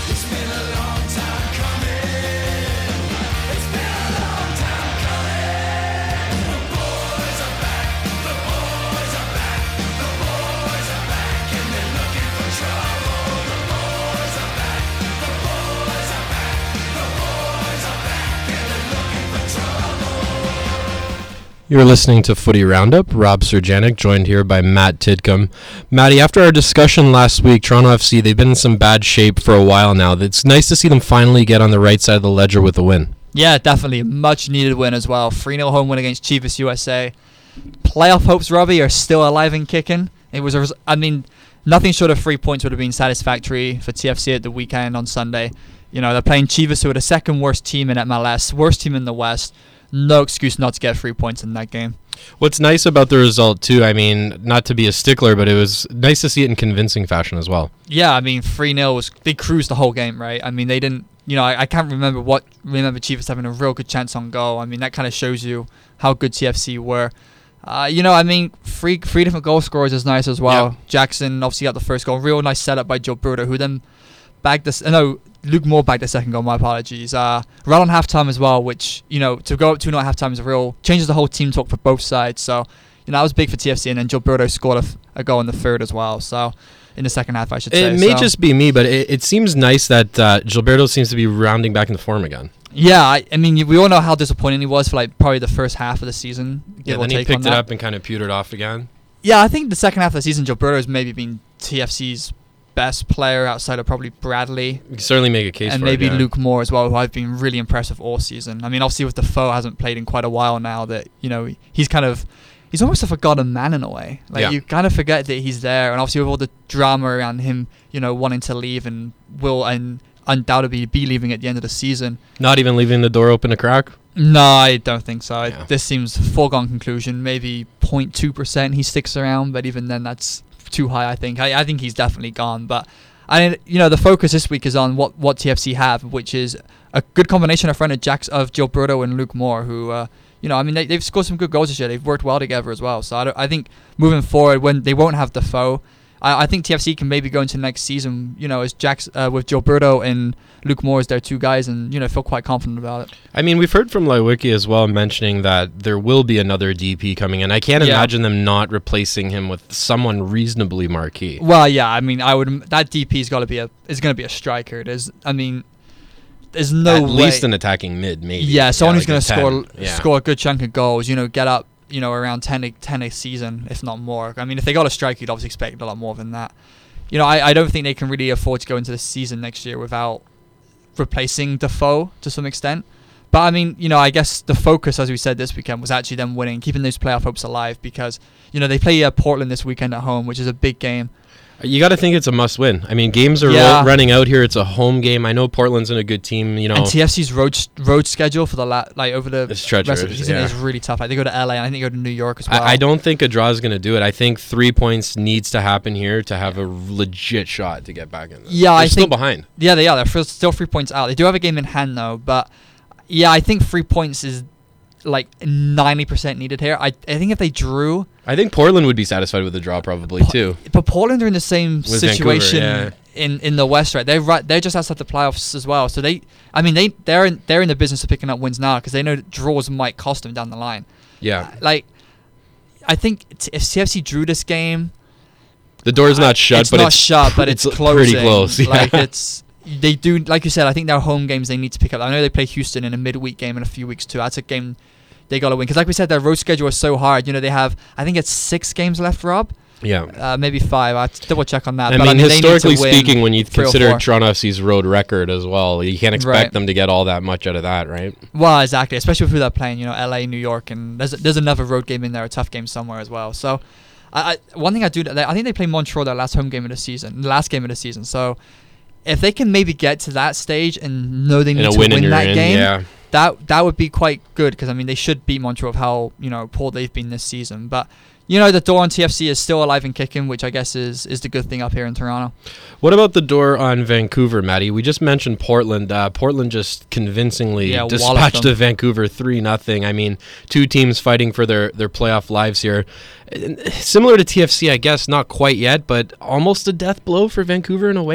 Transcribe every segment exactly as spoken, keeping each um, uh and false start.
You're listening to Footy Roundup. Rob Serjanik, joined here by Matt Tidcombe. Matty, after our discussion last week, Toronto F C, they've been in some bad shape for a while now. It's nice to see them finally get on the right side of the ledger with a win. Yeah, definitely. Much needed win as well. three nil home win against Chivas U S A. Playoff hopes, Robbie, are still alive and kicking. It was, a res- I mean, nothing short of three points would have been satisfactory for T F C at the weekend on Sunday. You know, they're playing Chivas, who are the second worst team in M L S, worst team in the West. No excuse not to get three points in that game. What's nice about the result, too, I mean, not to be a stickler, but it was nice to see it in convincing fashion as well. Yeah, I mean, three nil was, they cruised the whole game, right? I mean, they didn't, you know, I, I can't remember what, remember Chivas having a real good chance on goal. I mean, that kind of shows you how good T F C were. Uh, you know, I mean, three three different goal scorers is nice as well. Yeah. Jackson obviously got the first goal. Real nice setup by Gilberto, who then bagged this, no, Luke Moore bagged the second goal, my apologies. Uh, right on halftime as well, which, you know, to go up two nil at halftime is a real, changes the whole team talk for both sides. So, you know, that was big for T F C, and then Gilberto scored a, f- a goal in the third as well. So, in the second half, I should say. It may so. just be me, but it, it seems nice that uh, Gilberto seems to be rounding back into form again. Yeah, I, I mean, we all know how disappointing he was for, like, probably the first half of the season. Yeah, then he picked it up and kind of pewtered off again. Yeah, I think the second half of the season, Gilberto has maybe been T F C's best player outside of probably Bradley. You can certainly make a case and for maybe it, yeah. Luke Moore as well, who I've been really impressed with all season. I mean, obviously with Defoe hasn't played in quite a while now. That, you know, he's kind of, he's almost a forgotten man in a way. Like, yeah. you kind of forget that he's there, and obviously with all the drama around him, you know, wanting to leave and will and undoubtedly be leaving at the end of the season. Not even leaving the door open to crack? No, I don't think so. Yeah. This seems foregone conclusion. Maybe zero point two percent he sticks around, but even then that's too high, I think. I, I think he's definitely gone, but I, you know, the focus this week is on what, what T F C have, which is a good combination of friend of Jack's of Gilberto and Luke Moore, who, uh, you know, I mean, they, they've scored some good goals this year. They've worked well together as well. So I, don't, I think moving forward, when they won't have Defoe, I, I think T F C can maybe go into next season, you know, as Jack's uh, with Gilberto and Luke Moore as their two guys, and, you know, feel quite confident about it. I mean, we've heard from Lewicki as well mentioning that there will be another D P coming in. I can't Yeah. imagine them not replacing him with someone reasonably marquee. Well, yeah, I mean, I would that D P's got to be a is going to be a striker. There's, I mean, there's no At way. least an attacking mid, maybe. Yeah, someone who's like going to a score ten. Yeah. score a good chunk of goals. You know, get up, you know, around ten a, ten a season, if not more. I mean, if they got a striker, you'd obviously expect a lot more than that. You know, I, I don't think they can really afford to go into the season next year without replacing Defoe to some extent. But I mean, you know, I guess the focus, as we said this weekend, was actually them winning, keeping those playoff hopes alive, because, you know, they play uh, Portland this weekend at home, which is a big game. You got to think it's a must-win. I mean, games are Yeah. ro- running out here. It's a home game. I know Portland's in a good team. You know, And T F C's road road schedule for the la- like over the It's rest treacherous, of the season yeah. is really tough. Like, they go to L A, and I think they go to New York as well. I, I don't think a draw is going to do it. I think three points needs to happen here to have a legit shot to get back in. There. Yeah, They're I still think- behind. Yeah, they are. They're still- still three points out. They do have a game in hand, though. But, yeah, I think three points is, like, ninety percent needed here. I I think if they drew... I think Portland would be satisfied with the draw probably, too. But Portland are in the same With situation Vancouver, in, in the West, right? They're right. They're just outside the playoffs as well. So, they... I mean, they, they're, in, they're in the business of picking up wins now because they know draws might cost them down the line. Yeah. Like, I think t- if C F C drew this game... The door's not shut, it's but not it's shut, but it's, it's closing. pretty close. Yeah. Like, it's they do, like you said. I think their home games they need to pick up. I know they play Houston in a midweek game in a few weeks too. That's a game they gotta win because, like we said, their road schedule is so hard. You know, they have I think it's six games left, Rob. Yeah. Uh, maybe five. I have to double check on that. I but mean, I mean, they need to historically win speaking, when you three or consider four. Toronto F C's road record as well, you can't expect Right. them to get all that much out of that, right? Well, exactly, especially with who they're playing. You know, L A, New York, and there's there's another road game in there, a tough game somewhere as well. So, I, I one thing I do, I think they play Montreal their last home game of the season, the last game of the season. So, if they can maybe get to that stage and know they need And a to win win and you're that in, game, yeah. that that would be quite good because I mean they should beat Montreal of how you know poor they've been this season. But you know the door on T F C is still alive and kicking, which I guess is is the good thing up here in Toronto. What about the door on Vancouver, Matty? We just mentioned Portland. Uh, Portland just convincingly Yeah, walloped dispatched them. the Vancouver three nothing. I mean, two teams fighting for their, their playoff lives here. Uh, Similar to T F C, I guess, not quite yet, but almost a death blow for Vancouver in a way.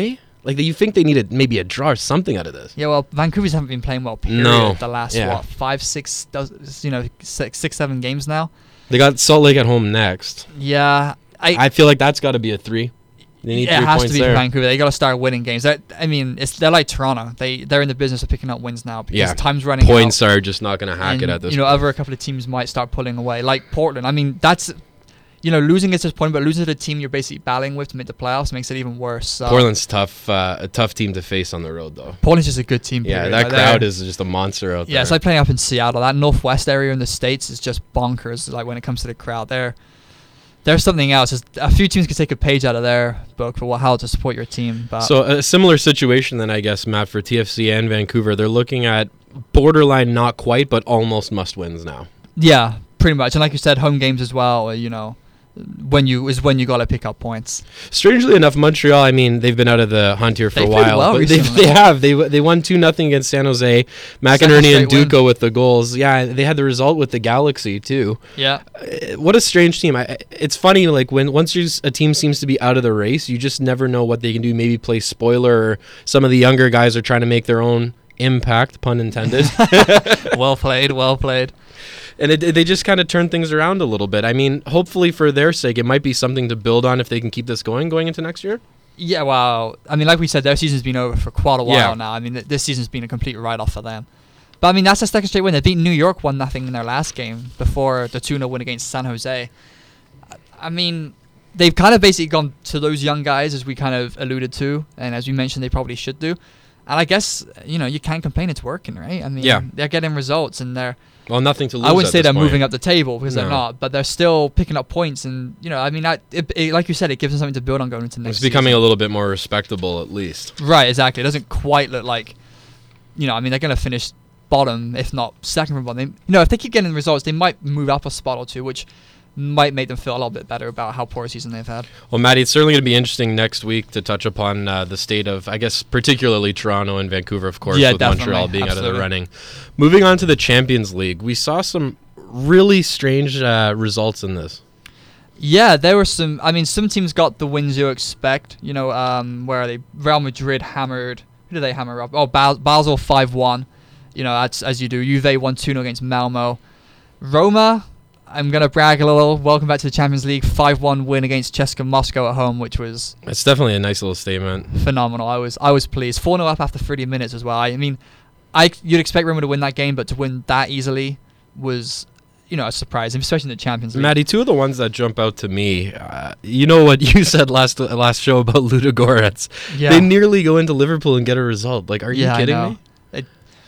Like, you think they needed maybe a draw or something out of this. Yeah, well, Vancouver's haven't been playing well, period, No. the last, Yeah. what, five, six, does, you know, six, six, seven games now. They got Salt Lake at home next. Yeah. I, I feel like that's got to be a three. They need it three has points to be there. for Vancouver. They got to start winning games. That, I mean, it's they're like Toronto. They, they're in the business of picking up wins now because Yeah. time's running Points out. are just not going to hack and, it at this you know, point. other a couple of teams might start pulling away, like Portland. I mean, that's, you know, losing is disappointing, but losing to the team you're basically battling with to make the playoffs makes it even worse. So. Portland's tough, uh, a tough team to face on the road, though. Portland's just a good team. Yeah, period. that Like, crowd they're- is just a monster out Yeah, there. it's like playing up in Seattle. That northwest area in the States is just bonkers. Like when it comes to the crowd, there, there's something else. There's a few teams could take a page out of their book for what, how to support your team. But So a similar situation then, I guess, Matt, for T F C and Vancouver. They're looking at borderline, not quite, but almost must-wins now. yeah, pretty much. And like you said, home games as well. You know, when you is when you gotta pick up points. Strangely enough, Montreal, I mean, they've been out of the hunt here for They a played while. well but they recently. they have. They they won two nothing against San Jose. McInerney Second and straight Duco with the goals. Yeah, they had the result with the Galaxy, too. Yeah, Uh, What a strange team. I, it's funny, like, when once you s- a team seems to be out of the race, you just never know what they can do. Maybe play spoiler, or some of the younger guys are trying to make their own impact, pun intended. well played, well played. And it, they just kind of turn things around a little bit. I mean, hopefully for their sake, it might be something to build on if they can keep this going going into next year. Yeah, well, I mean, like we said, their season's been over for quite a while Yeah. now. I mean, th- this season's been a complete write-off for them. But I mean, that's a second straight win. They beat New York one nothing in their last game before the two nil win against San Jose. I- I mean, they've kind of basically gone to those young guys, as we kind of alluded to, and as we mentioned, they probably should do. And I guess, you know, you can't complain, it's working, right? I mean, Yeah. they're getting results, and they're... Well, nothing to lose. I wouldn't at say this they're point. moving up the table, because they're No. not, but they're still picking up points, and, you know, I mean, I, it, it, like you said, it gives them something to build on going into next It's becoming season. a little bit more respectable, at least. Right, exactly. It doesn't quite look like, you know, I mean, they're going to finish bottom, if not second from bottom. They, you know, if they keep getting results, they might move up a spot or two, which might make them feel a little bit better about how poor a season they've had. Well, Matty, it's certainly going to be interesting next week to touch upon uh, the state of, I guess, particularly Toronto and Vancouver, of course, Yeah, with definitely. Montreal being out of Absolutely. the running. Moving on to the Champions League, we saw some really strange uh, results in this. Yeah, there were some, I mean, some teams got the wins you expect. You know, um, where are they? Real Madrid hammered, who did they hammer up? Oh, Bas- Basel five one. You know, that's as you do. Juve won two nil against Malmo. Roma, I'm going to brag a little. Welcome back to the Champions League. five one win against CSKA Moscow at home, which was It's definitely a nice little statement. phenomenal. I was I was pleased. four nil up after thirty minutes as well. I mean, I you'd expect Roma to win that game, but to win that easily was, you know, a surprise, especially in the Champions League. Matty, two of the ones that jump out to me, uh, you know what you said last uh, last show about Ludogorets. yeah. They nearly go into Liverpool and get a result. Like, are you Yeah, I kidding know. me? It,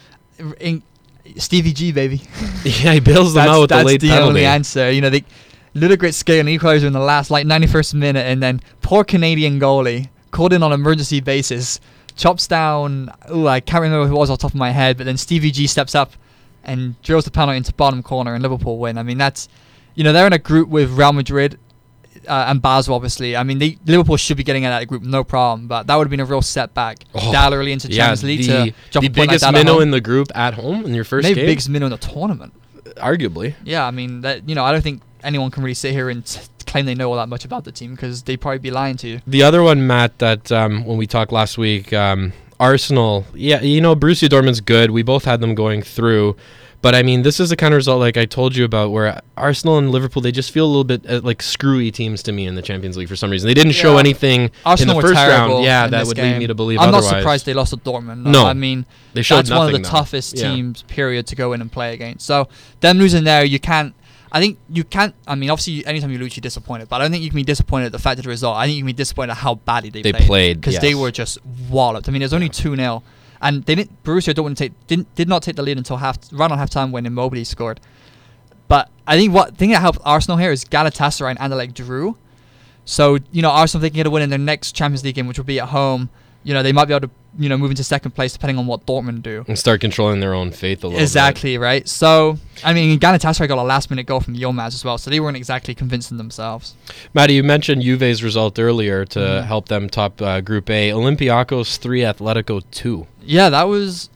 in, Stevie G, baby. Yeah, he bails them that's out with the that's late the penalty. only answer. You know, they Ludogorets scored an equalizer in the last like ninety-first minute, and then poor Canadian goalie called in on emergency basis, chops down. Oh, I can't remember who it was off the top of my head, but then Stevie G steps up and drills the penalty into bottom corner, and Liverpool win. I mean, that's, you know, they're in a group with Real Madrid uh, and Basel, obviously. I mean, they, Liverpool should be getting out of that group, no problem, but that would have been a real setback. Oh, that early into Yeah, Champions League the, to drop the a point like biggest that at minnow home. in the group at home in your first Maybe game? biggest minnow in the tournament. Arguably. Yeah, I mean, that, you know, I don't think anyone can really sit here and t- claim they know all that much about the team, because they'd probably be lying to you. The other one, Matt, that um, when we talked last week, um, Arsenal, yeah, you know, Borussia Dortmund's good. We both had them going through. But, I mean, this is the kind of result, like I told you about, where Arsenal and Liverpool, they just feel a little bit uh, like screwy teams to me in the Champions League for some reason. They didn't show Yeah. anything Arsenal in the were first terrible round. Yeah, in that this would game. lead me to believe I'm otherwise. not surprised they lost to Dortmund. No, No. I mean, They showed that's one of the nothing, though. toughest Yeah. teams, period, to go in and play against. So, them losing there, you can't, I think you can't, I mean, obviously, anytime you lose, you're disappointed, but I don't think you can be disappointed at the fact of the result. I think you can be disappointed at how badly they, They played. played, Because they yes. were just walloped. I mean, it was only two nil. And they didn't, Borussia Dortmund take, didn't, did not take the lead until half, right on half time when Immobile scored. But I think what thing that helped Arsenal here is Galatasaray and Anderlecht drew. So, you know, Arsenal, if they can get a win in their next Champions League game, which will be at home, you know, they might be able to, you know, move into second place depending on what Dortmund do. And start controlling their own fate a little Exactly, right? So, I mean, Galatasaray got a last-minute goal from Yilmaz as well, so they weren't exactly convincing themselves. bit. Matty, you mentioned Juve's result earlier to Mhm. help them top uh, Group A. Olympiacos three, Atletico two. Yeah, that was...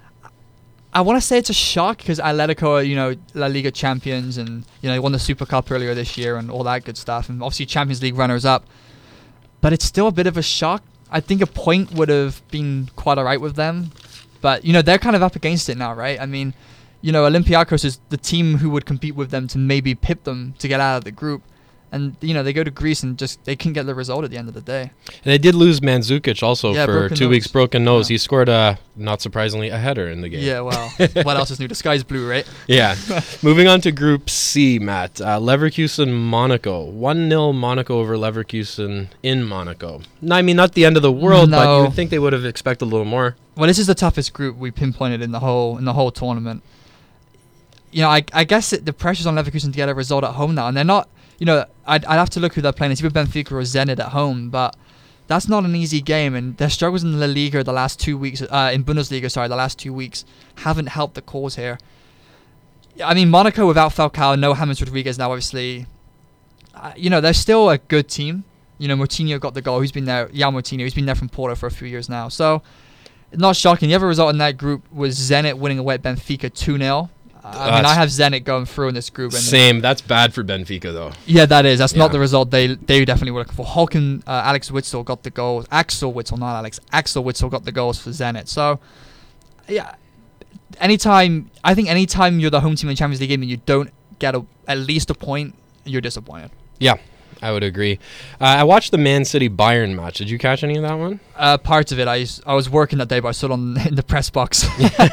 I want to say it's a shock because Atletico are, you know, La Liga champions and, you know, they won the Super Cup earlier this year and all that good stuff. And obviously Champions League runners-up. But it's still a bit of a shock. I think a point would have been quite alright with them. But, you know, they're kind of up against it now, right? I mean, you know, Olympiacos is the team who would compete with them to maybe pip them to get out of the group. And, you know, they go to Greece and just they couldn't get the result at the end of the day. And they did lose Mandzukic also Yeah, for broken two nose. weeks, broken nose. Yeah. He scored, uh, not surprisingly, a header in the game. Yeah, well, what else is new? The sky's blue, right? Yeah. Moving on to Group C, Matt. Uh, Leverkusen, Monaco. one nil Monaco over Leverkusen in Monaco. No, I mean, not the end of the world, but No. you would think they would have expected a little more. Well, this is the toughest group we pinpointed in the whole in the whole tournament. You know, I I guess it, the pressure's on Leverkusen to get a result at home now, and they're not. You know, I'd I'd have to look who they're playing. It's either Benfica or Zenit at home, but that's not an easy game. And their struggles in La Liga the last two weeks, uh, in Bundesliga, sorry, the last two weeks, haven't helped the cause here. I mean, Monaco without Falcao, no James Rodriguez now, obviously. Uh, you know, they're still a good team. You know, Moutinho got the goal. He's been there. Jan Moutinho. He's been there from Porto for a few years now. So, not shocking. The other result in that group was Zenit winning away at Benfica two nil. Uh, I mean, That's- I have Zenit going through in this group. And Same. That's bad for Benfica, though. yeah, that is. That's Yeah. not the result they they definitely were looking for. Hulken, uh, Alex Witzel got the goals. Axel Witzel, not Alex. Axel Witzel got the goals for Zenit. So, yeah, anytime, I think anytime you're the home team in the Champions League game and you don't get a, at least a point, you're disappointed. Yeah, I would agree. Uh, I watched the Man City Bayern match. Did you catch any of that one? Uh, parts of it, I, s- I was working that day, but I stood on in the press box.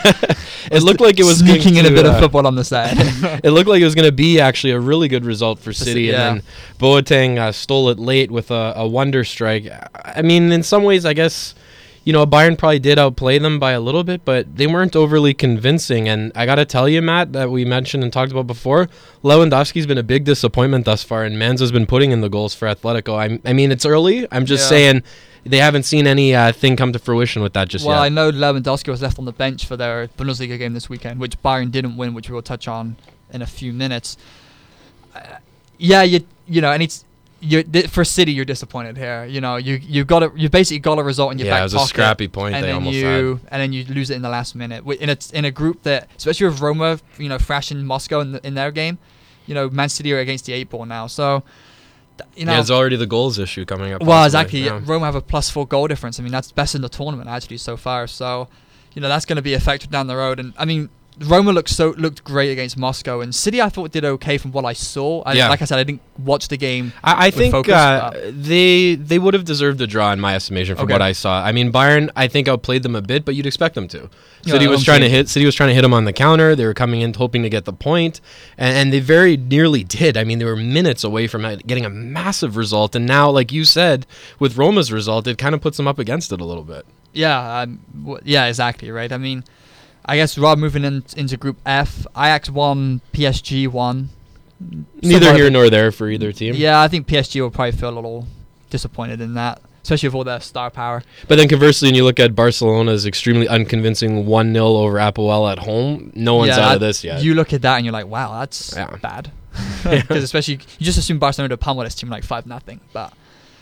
It looked like it was sneaking going in a to, bit uh, of football on the side. It looked like it was going to be actually a really good result for City, yeah. and then Boateng uh, stole it late with a, a wonder strike. I mean, in some ways, I guess, you know, Bayern probably did outplay them by a little bit, but they weren't overly convincing. And I got to tell you, Matt, that we mentioned and talked about before, Lewandowski's been a big disappointment thus far, and Manza's been putting in the goals for Atletico. I, I mean, it's early. I'm just Yeah. saying they haven't seen any uh, thing come to fruition with that just Well, I yet. know Lewandowski was left on the bench for their Bundesliga game this weekend, which Bayern didn't win, which we will touch on in a few minutes. Uh, yeah, you you know, and it's you for City, you're disappointed here. You know, you you got a, you basically got a result in your Yeah, back it was a pocket, scrappy point and they then almost you and then you lose it in the last minute Wi- in a in a group that, especially with Roma, you know, thrashing Moscow in the, in their game. You know, Man City are against the eight ball now, so. th- You know, yeah, there's already the goals issue coming up. well, possibly, exactly. yeah. Roma have a plus four goal difference. I mean, that's best in the tournament actually so far. So, you know, that's going to be effective down the road. And I mean, Roma looked so looked great against Moscow, and City I thought did okay from what I saw. I, Yeah. Like I said, I didn't watch the game. I, I with think focus, uh, but- they they would have deserved a draw in my estimation from Okay. what I saw. I mean, Bayern I think outplayed them a bit, but you'd expect them to. Yeah, City was I'm trying to saying- hit. City was trying to hit them on the counter. They were coming in hoping to get the point, and, and they very nearly did. I mean, they were minutes away from it- getting a massive result, and now, like you said, with Roma's result, it kind of puts them up against it a little bit. Yeah, um, w- yeah, exactly right. I mean, I guess Rob moving in, into Group F, Ajax won, P S G won. Neither Somewhat here of a- nor there for either team. Yeah, I think P S G will probably feel a little disappointed in that, especially with all their star power. But then conversely, when you look at Barcelona's extremely unconvincing one nil over Apoel at home, no one's Yeah, out of that- this yet. You look at that and you're like, wow, that's Yeah. bad. Because especially you just assume Barcelona to pummel this team like five nothing, but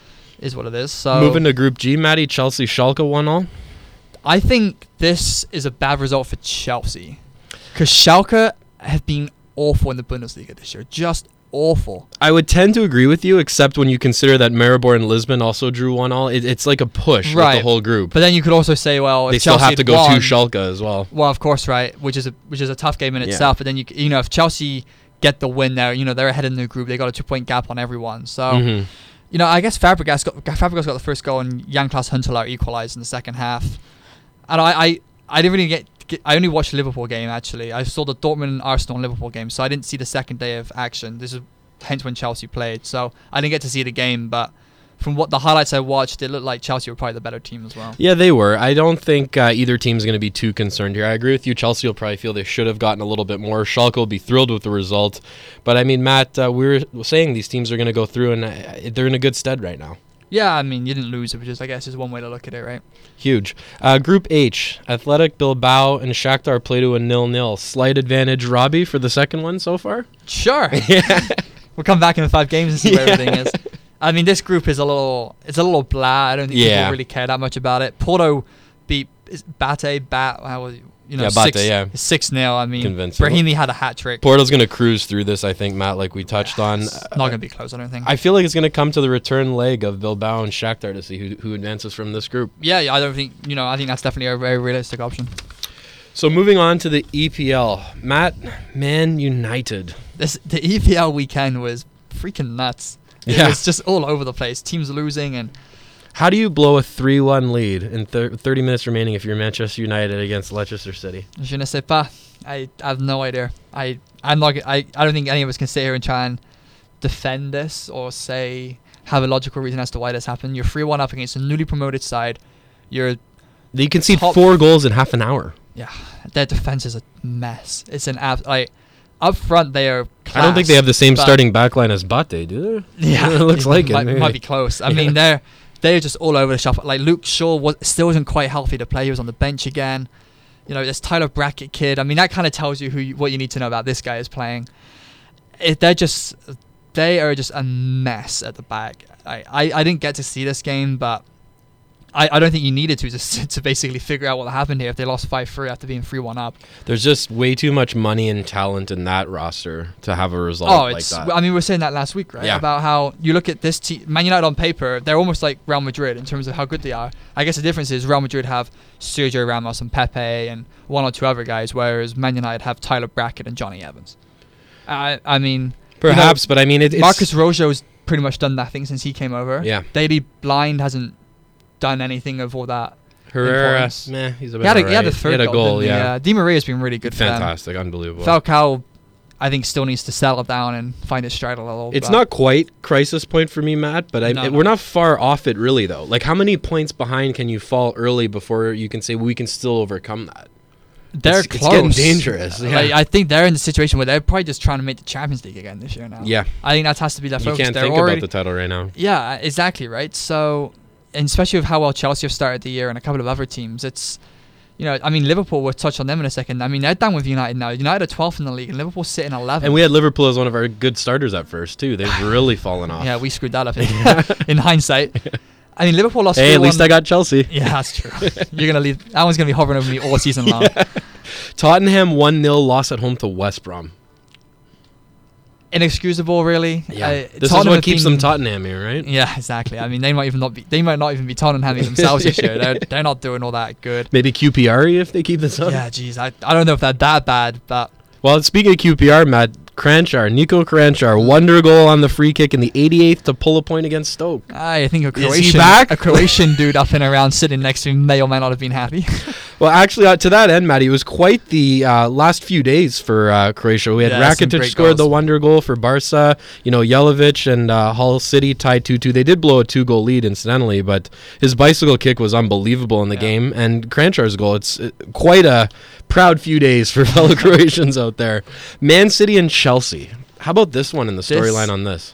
is what it is. So Moving to Group G, Matty, Chelsea, Schalke one all. I think this is a bad result for Chelsea, because Schalke have been awful in the Bundesliga this year, just awful. I would tend to agree with you, except when you consider that Maribor and Lisbon also drew one all. It, it's like a push with Right. the whole group. But then you could also say, well, if They still Chelsea have had to go won, to Schalke as well. Well, of course, right, which is a which is a tough game in Yeah. itself. But then you c- you know if Chelsea get the win there, you know they're ahead in the group. They got a two point gap on everyone. So. Mhm. You know, I guess Fabregas got Fabregas got the first goal and Jan-Klaas Huntelaar equalised in the second half. And I, I, I didn't really get, get. I only watched the Liverpool game actually. I saw the Dortmund and Arsenal and Liverpool game, so I didn't see the second day of action. This is hence when Chelsea played, so I didn't get to see the game. But from what the highlights I watched, it looked like Chelsea were probably the better team as well. Yeah, they were. I don't think uh, either team's going to be too concerned here. I agree with you. Chelsea will probably feel they should have gotten a little bit more. Schalke will be thrilled with the result. But, I mean, Matt, uh, we were saying these teams are going to go through, and uh, they're in a good stead right now. Yeah, I mean you didn't lose it, which is I guess is one way to look at it, right? Huge. Uh, Group H, Athletic Bilbao and Shakhtar play to a nil nil. Slight advantage, Robbie, for the second one so far? Sure. Yeah. We'll come back in five games and see where Yeah. everything is. I mean, this group is a little, it's a little blah. I don't think Yeah. people really care that much about it. Porto beat is Bate, Bat, how was it? You know, Yeah, six, Bate, yeah. six nil. I mean, Convincing. Brahimi had a hat trick. Porto's going to cruise through this, I think, Matt, like we touched on. It's not going to be close, I don't think. I feel like it's going to come to the return leg of Bilbao and Shakhtar to see who, who advances from this group. yeah, yeah, I don't think, you know, I think that's definitely a very realistic option. So moving on to the E P L. Matt, Man United. This The E P L weekend was freaking nuts. It Yeah. was just all over the place. Teams losing and How do you blow a three one lead in thir- thirty minutes remaining if you're Manchester United against Leicester City? je ne sais pas. I, I have no idea. I I'm not. I, I don't think any of us can sit here and try and defend this or say have a logical reason as to why this happened. You're three one up against a newly promoted side. You're You concede Top- four goals in half an hour. yeah. Their defense is a mess. It's an ab like up front they are. I don't think they have the same but- starting backline as Bate, do they? Yeah, it looks like it. might, maybe. might be close. I Yeah. mean, they're they're just all over the shop. Like Luke Shaw was still wasn't quite healthy to play. He was on the bench again. You know, this Tyler Brackett kid. I mean, that kind of tells you who you, what you need to know about this guy is playing. It, they're just they are just a mess at the back. I, I, I didn't get to see this game, but I, I don't think you needed to just to basically figure out what happened here if they lost five three after being three one up. There's just way too much money and talent in that roster to have a result Oh, like it's. that. I mean, we were saying that last week, right? Yeah. About how you look at this team, Man United on paper, they're almost like Real Madrid in terms of how good they are. I guess the difference is Real Madrid have Sergio Ramos and Pepe and one or two other guys, whereas Man United have Tyler Brackett and Johnny Evans. I, I mean, Perhaps, you but I mean, it, know, it's... Marcus Rojo's pretty much done nothing since he came over. Yeah. Daley Blind hasn't done anything of all that. Herrera, importance. meh, he's a bit He had a, he had a alright. third He had a goal, goal, didn't he? yeah. Uh, Di Maria's been really good Fantastic, unbelievable. for them. Falcao, I think, still needs to settle down and find his stride a little. It's but- not quite crisis point for me, Matt, but I, No, it- no. we're not far off it really, though. Like, how many points behind can you fall early before you can say well, we can still overcome that? They're It's- it's close. getting dangerous, Uh, yeah. Like, I think they're in the situation where they're probably just trying to make the Champions League again this year now. Yeah, I think that has to be their you focus. can't They're think already, about the title right now. Yeah, exactly, right? So, and especially with how well Chelsea have started the year and a couple of other teams, it's, you know, I mean, Liverpool, we'll touch on them in a second. I mean, they're down with United now. United are twelfth in the league and Liverpool sitting eleventh. And we had Liverpool as one of our good starters at first, too. They've really fallen off. Yeah, we screwed that up in, in hindsight. I mean, Liverpool lost Hey, at three one. least I got Chelsea. Yeah, that's true. You're going to leave. That one's going to be hovering over me all season long. Yeah. Tottenham one nil loss at home to West Brom. Inexcusable, really. Yeah, Uh, this Tottenham is what have keeps been- them Tottenham here, right? Yeah, exactly. I mean, they might even not be. They might not even be Tottenhamming themselves this year. They're they're not doing all that good. Maybe Q P R if they keep this up. Yeah, geez, I I don't know if they're that bad, but Well, speaking of Q P R, Matt, Kranjčar, Nico Kranjčar, wonder goal on the free kick in the eighty-eighth to pull a point against Stoke. I think a Is he Croatian back? a Croatian dude up and around sitting next to him may or may not have been happy. Well, actually, uh, to that end, Matty, it was quite the uh, last few days for uh, Croatia. We had Yeah, some Rakitic great scored the goals. wonder goal for Barca. You know, Jelic and uh, Hull City tied two two. They did blow a two-goal lead, incidentally, but his bicycle kick was unbelievable in the Yeah. game. And Kranjčar's goal, it's uh, quite a proud few days for fellow Croatians out there. Man City and Chelsea. How about this one in the This- storyline on this?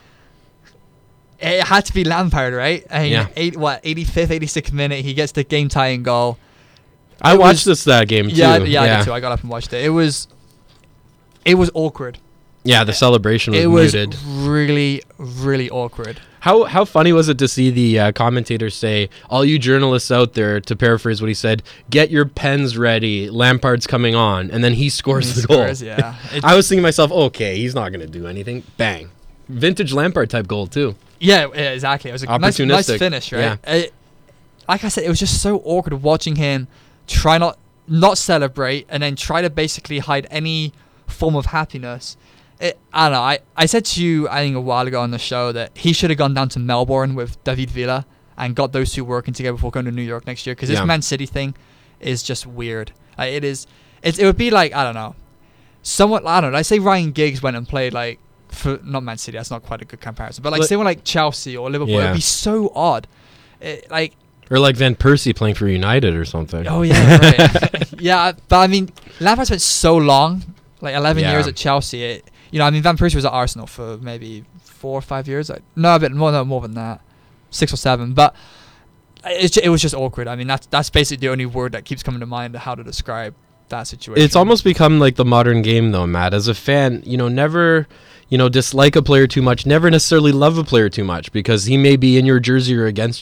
It had to be Lampard, right? I mean, Yeah. eight what eighty-fifth, eighty-sixth minute, he gets the game-tying goal. I It watched was- this that game, too. Yeah, yeah, I did too. I got up and watched it. It was, it was awkward. Yeah, the celebration was It was muted. really, really awkward. How how funny was it to see the uh, commentators say, all you journalists out there, to paraphrase what he said, get your pens ready, Lampard's coming on, and then he scores He the goal. scores, yeah. It- I was thinking to myself, okay, he's not going to do anything. Bang. Vintage Lampard type goal, too. Yeah, yeah, exactly. It was a nice, nice Opportunistic. finish, right? Yeah. It- like I said, it was just so awkward watching him try not not celebrate and then try to basically hide any form of happiness. It, I don't know. I, I said to you, I think a while ago on the show that he should have gone down to Melbourne with David Villa and got those two working together before going to New York next year. Because Yeah. this Man City thing is just weird. Like, it is. It's, it would be like, I don't know, somewhat. I don't know. I say Ryan Giggs went and played like for not Man City. That's not quite a good comparison. But like But- someone like Chelsea or Liverpool, Yeah. it'd be so odd. It, like. Or like Van Persie playing for United or something. Oh yeah, right. yeah. But I mean, Lampard spent so long, like eleven Yeah. years at Chelsea. It, you know, I mean, Van Persie was at Arsenal for maybe four or five years. Like, no, a bit more, no, more than that, six or seven. But it, ju- it was just awkward. I mean, that's that's basically the only word that keeps coming to mind of how to describe that situation. It's almost become like the modern game, though, Matt. As a fan, you know, never, you know, dislike a player too much. Never necessarily love a player too much because he may be in your jersey or against you.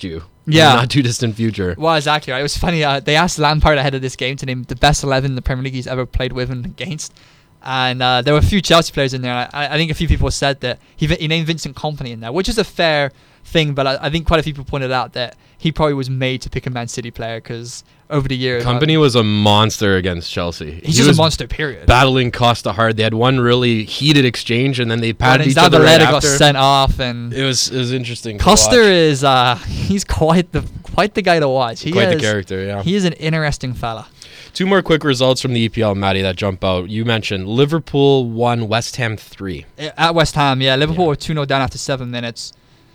Yeah. in the not too distant future. Well, exactly right. It was funny. Uh, they asked Lampard ahead of this game to name the best eleven in the Premier League he's ever played with and against. And uh, there were a few Chelsea players in there. I, I think a few people said that he, he named Vincent Kompany in there, which is a fair thing. But I, I think quite a few people pointed out that he probably was made to pick a Man City player because over the years, Kompany uh, was a monster against Chelsea. He's he just was a monster. Period. battling Costa hard. They had one really heated exchange, and then they And patted each then other right Zabaleta got after. sent off, and It was it was interesting. to Costa watch. is uh, he's quite the quite the guy to watch. He Quite is, the character, yeah. He is an interesting fella. Two more quick results from the E P L, Matty, that jump out. You mentioned Liverpool won, West Ham three. At West Ham, yeah, Liverpool Yeah. were two nil down after seven minutes.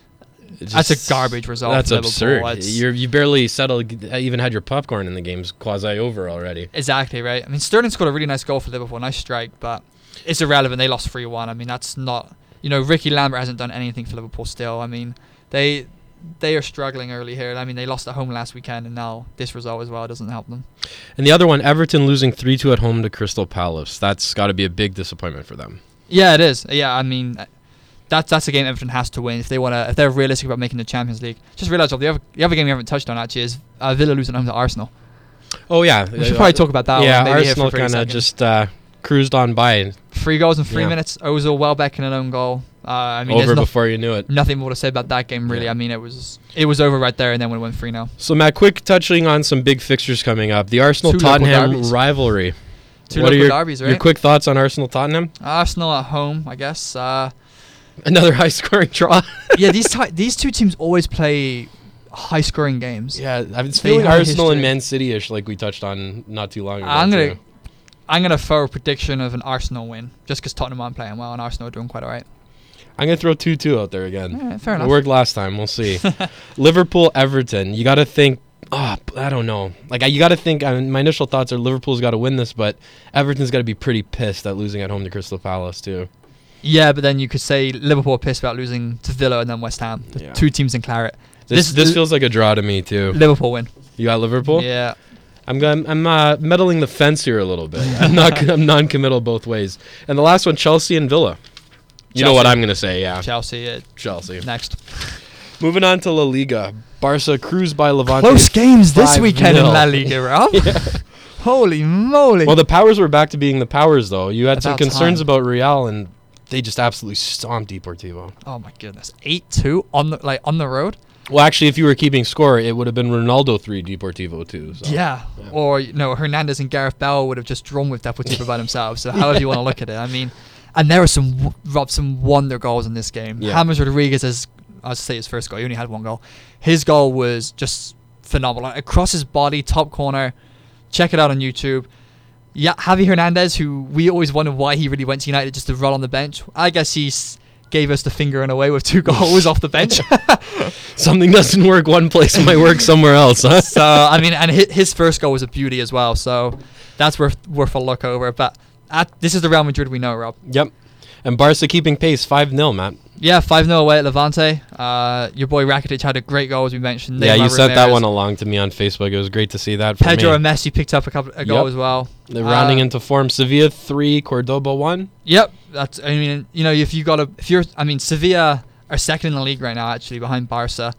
It's That's just- a garbage result. That's for Liverpool. absurd. It's- You're, you barely settled, even had your popcorn in the game's quasi over already. Exactly right. I mean, Sterling scored a really nice goal for Liverpool, nice strike, but it's irrelevant. They lost three one. I mean, that's not. You know, Ricky Lambert hasn't done anything for Liverpool still. I mean, they they are struggling early here. I mean, they lost at home last weekend, and now this result as well doesn't help them. And the other one, Everton losing three two at home to Crystal Palace. That's got to be a big disappointment for them. Yeah, it is. Yeah, I mean, that's that's a game Everton has to win if they want to. If they're realistic about making the Champions League. Just realised, the other the other game we haven't touched on actually is uh, Villa losing home to Arsenal. Oh, yeah. We should probably talk about that. Yeah, one maybe here for Arsenal thirty kind of seconds. just uh, cruised on by Three goals in three Yeah. minutes. Ozil, Welbeck, and an own goal. Uh, I mean, over there's no, before you knew it. nothing more to say about that game, really. Yeah. I mean, it was it was over right there, and then we went three nil. So, Matt, quick touching on some big fixtures coming up. The Two local Arsenal-Tottenham derbies. rivalry. Two What are local your, derbies, right? your quick thoughts on Arsenal-Tottenham? Arsenal at home, I guess. Uh, Another high-scoring draw. yeah, these ti- these two teams always play high-scoring games. Yeah, I've been They feeling have a Arsenal and history. Man City-ish, like we touched on not too long ago. I'm gonna too. I'm gonna throw a prediction of an Arsenal win, just because Tottenham aren't playing well and Arsenal are doing quite alright. I'm gonna throw two two out there again. Yeah, fair It enough. worked last time. We'll see. Liverpool Everton. You got to think. Oh, I don't know. Like I, you got to think. I mean, my initial thoughts are Liverpool's got to win this, but Everton's got to be pretty pissed at losing at home to Crystal Palace too. Yeah, but then you could say Liverpool are pissed about losing to Villa and then West Ham, the Yeah. two teams in claret. This This- this feels like a draw to me too. Liverpool win. You got Liverpool. Yeah. I'm going. I'm uh, meddling the fence here a little bit. I'm not. I'm non-committal both ways. And the last one, Chelsea and Villa. You know what Chelsea. I'm gonna say? Yeah, Chelsea uh, Chelsea. next. Moving on to La Liga. Barca cruised by Levante. Close games this five weekend in nil. La Liga, Rob. Yeah. Holy moly. Well, the powers were back to being the powers, though. You had some About concerns time. about Real, and they just absolutely stomped Deportivo. oh my goodness. eight two on the like on the road? Well, actually, if you were keeping score, it would have been Ronaldo three, Deportivo two. So. Yeah. Yeah. Or you know, Hernandez and Gareth Bale would have just drawn with Deportivo by themselves. So however you want to look at it. I mean, and there were some w- Rob some wonder goals in this game. Yeah. James Rodriguez has I'll say his first goal. He only had one goal. His goal was just phenomenal. Like, across his body, top corner. Check it out on YouTube. Yeah, Javi Hernandez, who we always wondered why he really went to United just to roll on the bench. I guess he s- gave us the finger and away with two goals off the bench. Something doesn't work one place, it might work somewhere else, huh? So I mean, and his, his first goal was a beauty as well. So that's worth worth a look over. But at, this is the Real Madrid we know, Rob. Yep. And Barca keeping pace, five nil, Matt. Yeah, five nil away at Levante. Uh, your boy Rakitic had a great goal, as we mentioned. Yeah, Neymar you sent that Ramirez. one along to me on Facebook. It was great to see that for Pedro me. and Messi picked up a couple a goal Yep. as well. They're rounding uh, into form. Sevilla three, Cordoba one. Yep, that's. I mean, you know, if you got a, if you're, I mean, Sevilla are second in the league right now, actually behind Barca.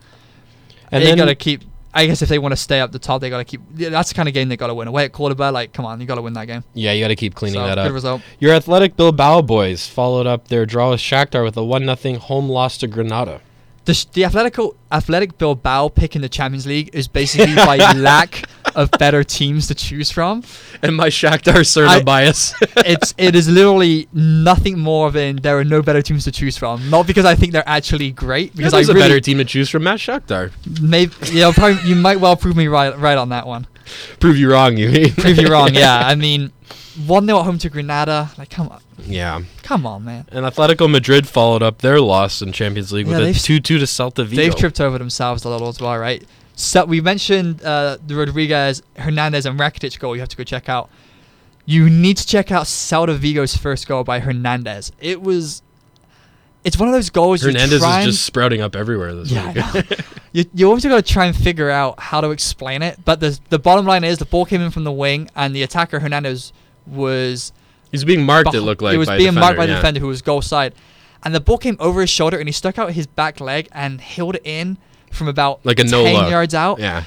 And they then gotta keep. I guess if they want to stay up the top, they gotta keep. Yeah, that's the kind of game they gotta win. Away at Cordoba, like, come on, you gotta win that game. yeah, you got to keep cleaning so, that good up. result. Your Athletic Bilbao boys followed up their draw with Shakhtar with a one nothing home loss to Granada. The, sh- the Atletico Athletic Bilbao pick in the Champions League is basically by lack of better teams to choose from. And my Shakhtar I- Cerna bias. It's it is literally nothing more than there are no better teams to choose from. Not because I think they're actually great, because There's I a really better team to choose from, Matt Shakhtar. maybe you know, probably you might well prove me right right on that one. Prove you wrong, you mean? Prove you wrong, yeah. I mean, one nil at home to Granada. Like, come on, Yeah. come on, man. And Atletico Madrid followed up their loss in Champions League Yeah, with a they've- two two to Celta Vigo. They've tripped over themselves a little as well, right? So we mentioned uh, the Rodriguez, Hernandez, and Rakitic goal. You have to go check out. You need to check out Celta Vigo's first goal by Hernandez. It was. It's one of those goals. Hernandez you try is and- just sprouting up everywhere this Yeah, I week. know. you you always got to try and figure out how to explain it. But the the bottom line is the ball came in from the wing, and the attacker Hernandez was. He's being marked, it beh- looked like. It was by a being defender, marked by the yeah. defender who was goal side, and the ball came over his shoulder, and he stuck out his back leg and held it in from about like a ten no look. yards out. Yeah.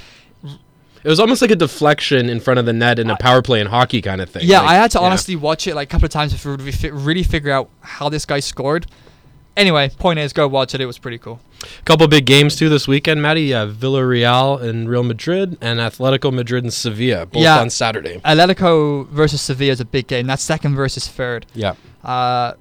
It was almost like a deflection in front of the net in a power play in hockey kind of thing. Yeah, like, I had to yeah. honestly watch it like a couple of times to really fi- really figure out how this guy scored. Anyway, point is, go watch it. It was pretty cool. Couple big games too this weekend, Matty. Uh, Villarreal and Real Madrid, and Atletico Madrid and Sevilla, both Yeah. on Saturday. Atletico versus Sevilla is a big game. That's second versus third. Yeah. Uh,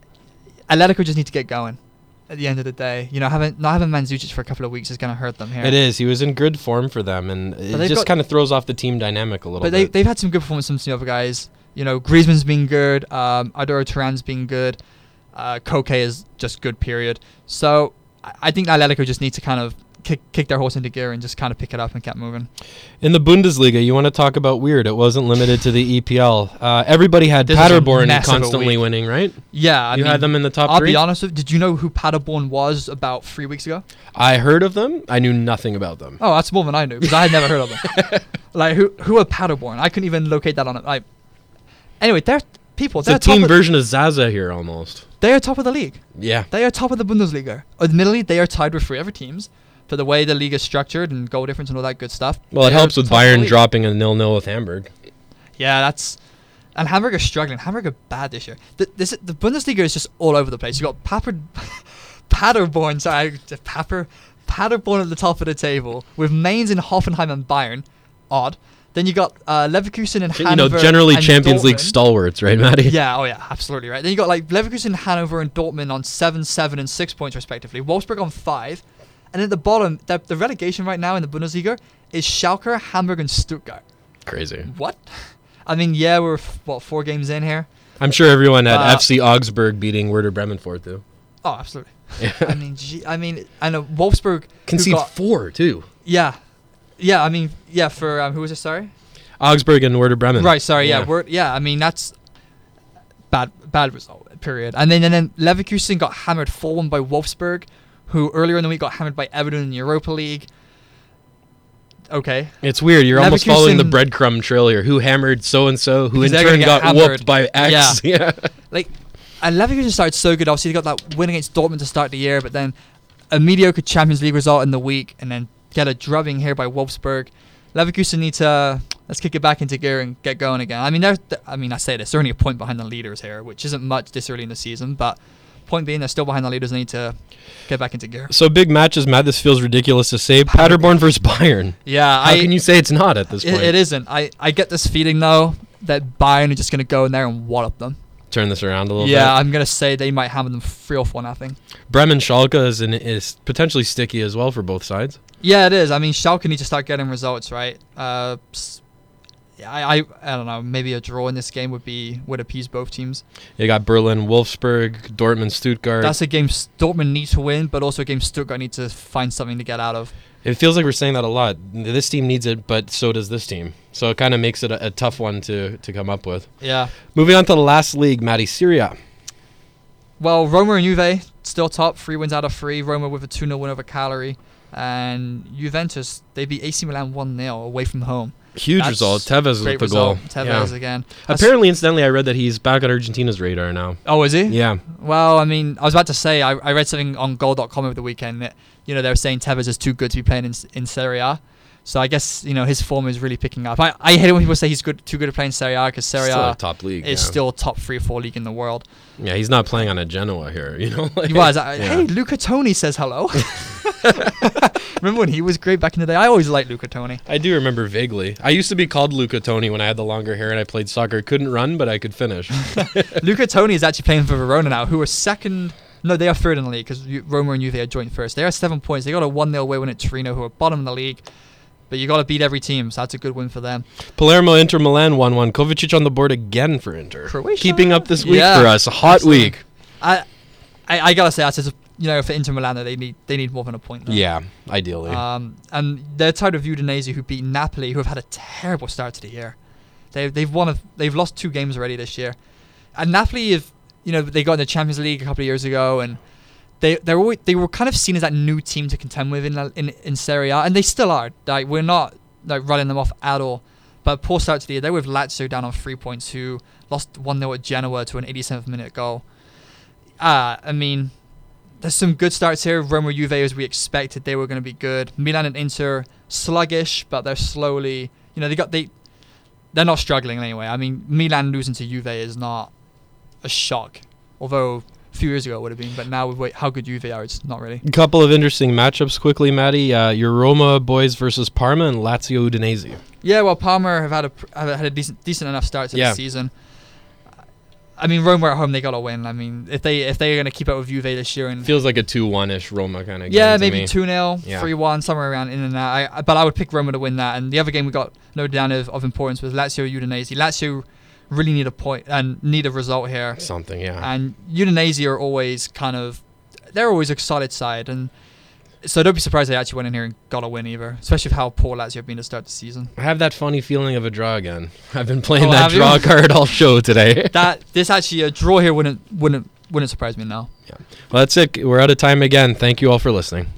Atletico just need to get going. At the end of the day, you know, having not having Mandzukic for a couple of weeks is going to hurt them here. It is. He was in good form for them, and it they've just got- kind of throws off the team dynamic a little But they bit. they've had some good performances from some other guys. You know, Griezmann's been good. Um, Adoro Turan's been good. Uh, Koke is just good. Period. So I, I think Atletico just need to kind of kick kick their horse into gear and just kind of pick it up and keep moving. In the Bundesliga, you want to talk about weird. It wasn't limited to the E P L. Uh, everybody had This was a Paderborn mess of a constantly week. winning, right? Yeah, I you mean, had them in the top I'll three? be honest with you. Did you know who Paderborn was about three weeks ago? I heard of them. I knew nothing about them. Oh, that's more than I knew because I had never heard of them. Like who who are Paderborn? I couldn't even locate that on it. Like anyway, they're people. It's They're a team top of, version of Zaza here almost. They are top of the league. Yeah. They are top of the Bundesliga. Admittedly, they are tied with three other teams for the way the league is structured and goal difference and all that good stuff. Well, it They are helps with top of the Bayern league. dropping a nil-nil with Hamburg. Yeah, that's and Hamburg are struggling. Hamburg are bad this year. The, this the Bundesliga is just all over the place. You got Paper, Paderborn, sorry, Paper, Paderborn at the top of the table with Mainz and Hoffenheim and Bayern. Odd. Then you got uh, Leverkusen and You Hanover. know, generally and Champions League Dortmund. stalwarts, right, Matty? Yeah, oh yeah, absolutely right. Then you got like Leverkusen, Hanover, and Dortmund on seven, seven, and six points respectively. Wolfsburg on five, and at the bottom, the, the relegation right now in the Bundesliga is Schalke, Hamburg, and Stuttgart. Crazy. What? I mean, yeah, we're f- what four games in here. I'm sure everyone had Uh, F C Augsburg beating Werder Bremen four two. Oh, absolutely. I mean, gee, I mean, I know Wolfsburg who Concede got- four, too. Yeah, yeah. I mean, yeah. For um, who was it? Sorry. Augsburg and Werder Bremen. Right. Sorry. Yeah. Yeah. We're, yeah. I mean, that's bad. Bad result. Period. And then and then Leverkusen got hammered four one by Wolfsburg, who earlier in the week got hammered by Everton in the Europa League. Okay. It's weird. You're almost following the Leverkusen- breadcrumb trail here. Who hammered so-and-so, who Because in they're gonna turn get got hammered. whooped by X. Yeah. Like, and Leverkusen started so good. Obviously, they got that win against Dortmund to start the year, but then a mediocre Champions League result in the week, and then get a drubbing here by Wolfsburg. Leverkusen need to let's kick it back into gear and get going again. I mean, they're, th- I mean, I say this, they're only a point behind the leaders here, which isn't much this early in the season, but point being, they're still behind the leaders. They need to get back into gear. So big matches, Matt. This feels ridiculous to say. Paderborn versus Bayern. Yeah, How I, can you say it's not at this it, point? it isn't. I, I get this feeling though that Bayern are just going to go in there and wallop them. Turn this around a little Yeah, bit. I'm going to say they might hammer them three or four nothing. Bremen Schalke is, an, is potentially sticky as well for both sides. Yeah, it is. I mean, Schalke need to start getting results, right? Uh, s- yeah, I, I, I don't know. Maybe a draw in this game would be would appease both teams. You got Berlin, Wolfsburg, Dortmund, Stuttgart. That's a game S- Dortmund need to win, but also a game Stuttgart need to find something to get out of. It feels like we're saying that a lot. This team needs it, but so does this team. So it kind of makes it a, a tough one to, to come up with. Yeah. Moving on to the last league, Matty, Syria. Well, Roma and Juve still top, three wins out of three. Roma with a two nil win over Cagliari, and Juventus they beat A C Milan one nil away from home. Huge That's result. Tevez Great with the goal. result. Tevez Yeah. again. That's- Apparently, incidentally, I read that he's back on Argentina's radar now. Oh, is he? Yeah. Well, I mean, I was about to say, I, I read something on goal dot com over the weekend that, you know, they were saying Tevez is too good to be playing in, in Serie A. So I guess, you know, his form is really picking up. I, I hate it when people say he's good, too good to play in Serie A because Serie Still A a top league. is yeah. still top three or four league in the world. Yeah, he's not playing on a Genoa here, you know? Like, He was. I, yeah. Hey, Luca Toni says hello. Remember when he was great back in the day? I always liked Luca Toni. I do remember vaguely. I used to be called Luca Toni when I had the longer hair and I played soccer. Couldn't run, but I could finish. Luca Toni is actually playing for Verona now, who are second. No, they are third in the league because Roma and Juve are joint first. They are seven points. They got a one nil away win at Torino, who are bottom of the league. But you got to beat every team, so that's a good win for them. Palermo, Inter Milan one one. Kovacic on the board again for Inter. Croatia? Keeping up this week Yeah, for us. A hot absolutely. week. I, I, I gotta say, that's just, you know, for Inter Milan, they need they need more than a point. There. Yeah, ideally. Um, and they're tied with Udinese, who beat Napoli, who have had a terrible start to the year. They've they've won a, they've lost two games already this year, and Napoli have, you know, they got in the Champions League a couple of years ago, and they they were always, they were kind of seen as that new team to contend with in La- in in Serie A, and they still are. Like, we're not like running them off at all. But poor start to the year. They're with Lazio down on three points, who lost one nil at Genoa to an eighty-seventh minute goal. Uh, I mean, there's some good starts here. Roma, Juve, as we expected, they were going to be good. Milan and Inter, sluggish, but they're slowly, you know, they got they, they're not struggling anyway. I mean, Milan losing to Juve is not a shock, although a few years ago it would have been. But now with wait, how good Juve are, it's not really. A couple of interesting matchups quickly, Matty. Uh, your Roma boys versus Parma and Lazio Udinese. Yeah, well, Parma have had a have had a decent decent enough start to yeah. the season. I mean, Roma at home, they gotta win. I mean, if they if they're gonna keep up with Juve this year, and feels like a two one ish Roma kind of game. yeah, to maybe me. two nil, Yeah. three one, somewhere around in and out. I, I- but I would pick Roma to win that. And the other game we got noted down of, of importance was Lazio Udinese. Lazio really need a point and need a result here. Something, yeah. And Udinese are always kind of, they're always a solid side, and so don't be surprised they actually went in here and got a win either, especially with how poor Lazio have been to start the season. I have that funny feeling of a draw again. I've been playing Oh, that have you? draw card all show today. That this actually a draw here wouldn't wouldn't wouldn't surprise me now. Well, that's it. We're out of time again. Thank you all for listening.